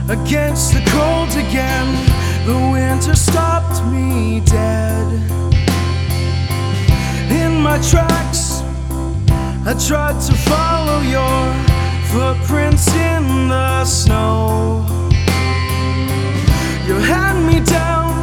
against the cold again. The winter stopped me dead. In my tracks, I tried to follow your footprints in the snow. Your hand-me-down